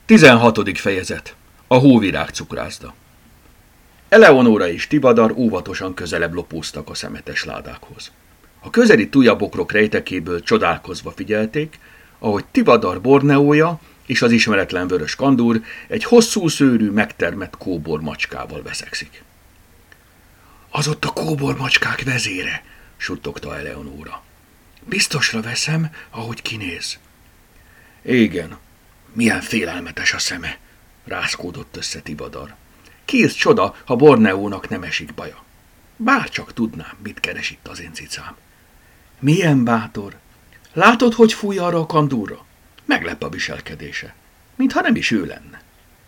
16. fejezet. A hóvirág cukrászda. Eleonóra és Tivadar óvatosan közelebb lopóztak a szemetes ládákhoz. A közeli tujabokrok rejtekéből csodálkozva figyelték, ahogy Tivadar Borneója és az ismeretlen vörös kandúr egy hosszú szőrű, megtermett kóbor macskával veszekszik. Az ott a kóbor macskák vezére, suttogta Eleonóra. Biztosra veszem, ahogy kinéz. Igen, milyen félelmetes a szeme, rázkódott össze Tivadar. Kész csoda, ha Borneónak nem esik baja. Bárcsak tudnám, mit keres itt az én cicám. Milyen bátor! Látod, hogy fúj arra a kandúrra? Meglep a viselkedése, mintha nem is ő lenne.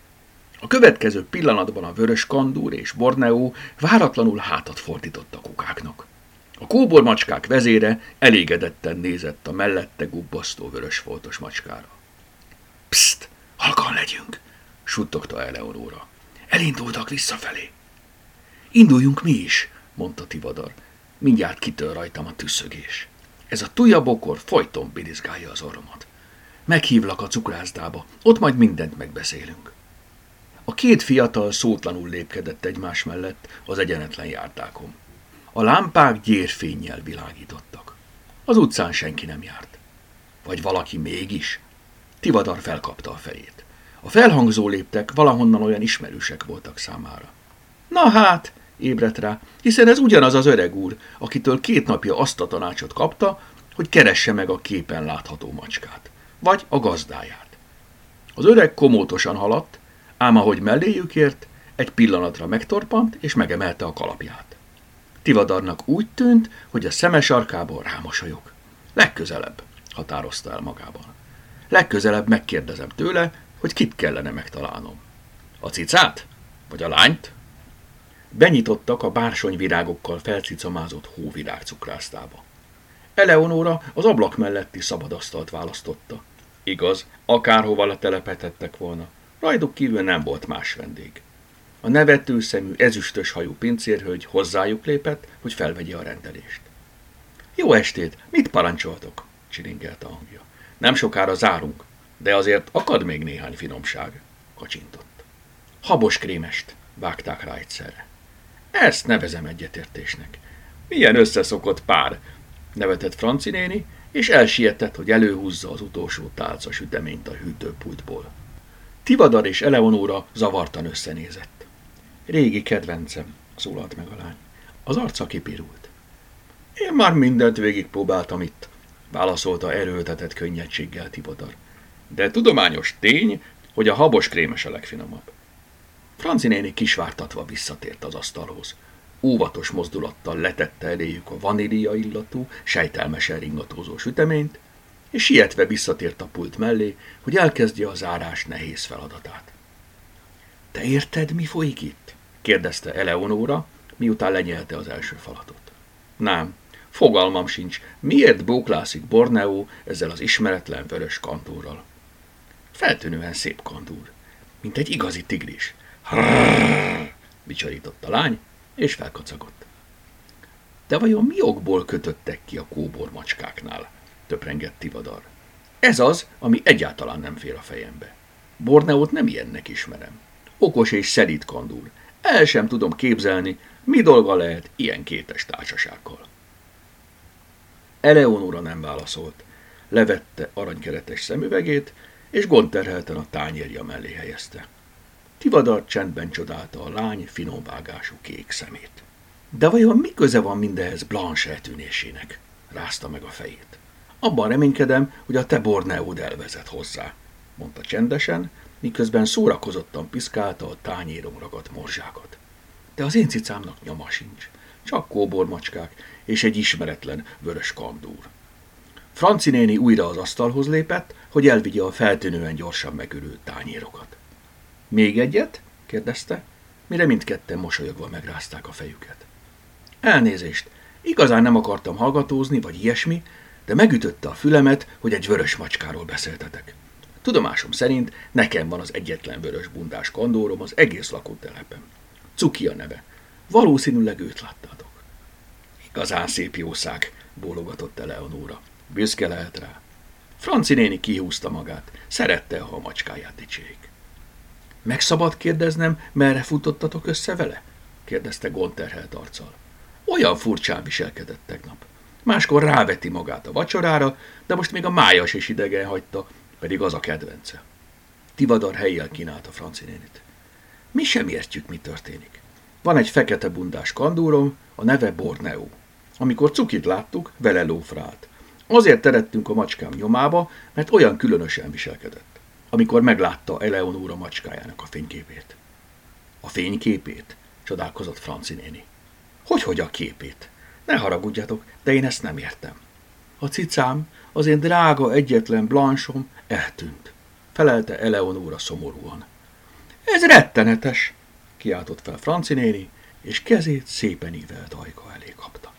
A következő pillanatban a vörös kandúr és Borneó váratlanul hátat fordított a kukáknak. A kóbormacskák vezére elégedetten nézett a mellette gubbasztó vörös foltos macskára. Pszt, halkan legyünk, suttogta Eleonóra. Elindultak visszafelé. Induljunk mi is, mondta Tivadar. Mindjárt kitör rajtam a tüsszögés. Ez a tujabokor folyton birizgálja az orromat. Meghívlak a cukrászdába, ott majd mindent megbeszélünk. A két fiatal szótlanul lépkedett egymás mellett az egyenetlen járdákon. A lámpák gyérfénnyel világítottak. Az utcán senki nem járt. Vagy valaki mégis? Tivadar felkapta a fejét. A felhangzó léptek valahonnan olyan ismerősek voltak számára. Na hát, ébredt rá, hiszen ez ugyanaz az öreg úr, akitől 2 napja azt a tanácsot kapta, hogy keresse meg a képen látható macskát, vagy a gazdáját. Az öreg komótosan haladt, ám ahogy melléjük ért, egy pillanatra megtorpant és megemelte a kalapját. Tivadarnak úgy tűnt, hogy a szeme sarkából rámosolyog. Legközelebb, határozta el magában. Legközelebb megkérdezem tőle, hogy kit kellene megtalálnom. A cicát? Vagy a lányt? Benyitottak a bársonyvirágokkal felcicomázott hóvirág cukrászdába. Eleonóra az ablak melletti szabadasztalt választotta. Igaz, akárhova letelepedhettek volna, rajtuk kívül nem volt más vendég. A nevető szemű, ezüstös hajú pincérhölgy hozzájuk lépett, hogy felvegye a rendelést. Jó estét, mit parancsoltok? Csiringelt a hangja. Nem sokára zárunk, de azért akad még néhány finomság, kacsintott. Habos krémest, vágták rá egyszerre. Ezt nevezem egyetértésnek. Milyen összeszokott pár, nevetett Franci néni, és elsietett, hogy előhúzza az utolsó tálca süteményt a hűtőpultból. Tivadar és Eleonóra zavartan összenézett. Régi kedvencem, szólalt meg a lány. Az arca kipirult. Én már mindent végigpróbáltam itt, válaszolta erőltetett könnyedséggel Tivadar. De tudományos tény, hogy a habos krémes a legfinomabb. Franci néni kisvártatva visszatért az asztalhoz. Óvatos mozdulattal letette eléjük a vanília illatú, sejtelmesen ringatózó süteményt, és sietve visszatért a pult mellé, hogy elkezdje a zárás nehéz feladatát. Te érted, mi folyik itt? Kérdezte Eleonóra, miután lenyelte az első falatot. Nem, fogalmam sincs, miért bóklászik Borneó ezzel az ismeretlen vörös kandúrral. Feltűnően szép kandúr, mint egy igazi tigris. Hrrrr, bicsarított a lány, és felkacagott. De vajon mi okból kötöttek ki a kóbor macskáknál? Töprengett Tivadar. Ez az, ami egyáltalán nem fér a fejembe. Borneót nem ilyennek ismerem. Okos és szelíd kandúr. El sem tudom képzelni, mi dolga lehet ilyen kétes társasággal. Eleonóra nem válaszolt. Levette aranykeretes szemüvegét, és gondterhelten a tányérja mellé helyezte. Tivadar csendben csodálta a lány finom vágású kék szemét. De vajon mi köze van mindehez Blanche eltűnésének? Rázta meg a fejét. Abban reménykedem, hogy a te Borneód elvezet hozzá, mondta csendesen, miközben szórakozottan piszkálta a tányéron ragadt morzsákat. De az én cicámnak nyoma sincs, csak kóbormacskák és egy ismeretlen vörös kandúr. Franci néni újra az asztalhoz lépett, hogy elvigye a feltűnően gyorsan megürült tányérokat. Még egyet? Kérdezte, mire mindketten mosolyogva megrázták a fejüket. Elnézést, igazán nem akartam hallgatózni, vagy ilyesmi, de megütötte a fülemet, hogy egy vörös macskáról beszéltetek. Tudomásom szerint nekem van az egyetlen vörös bundás kandórom az egész lakótelepen. Cuki a neve. Valószínűleg őt láttátok. Igazán szép jószág, bólogatott Eleonóra. Büszke lehet rá. Franci néni kihúzta magát, szerette, ha a macskáját dicsérik. Meg szabad kérdeznem, merre futottatok össze vele? kérdezte gondterhelt arccal. Olyan furcsán viselkedett tegnap. Máskor ráveti magát a vacsorára, de most még a májas is idegen hagyta, pedig az a kedvence. Tivadar helyjel kínálta Franci nénit. Mi sem értjük, mi történik. Van egy fekete bundás kandúrom, a neve Borneo. Amikor Cukit láttuk, vele lófrált. Azért terettünk a macskám nyomába, mert olyan különösen viselkedett. Amikor meglátta Eleonóra macskájának a fényképét. A fényképét? Csodálkozott Franci néni. Hogy a képét? Ne haragudjatok, de én ezt nem értem. A cicám, az én drága egyetlen Blanchom eltűnt, felelte Eleonóra szomorúan. Ez rettenetes, kiáltott fel Franci néni, és kezét szépen ívelt ajka elé kapta.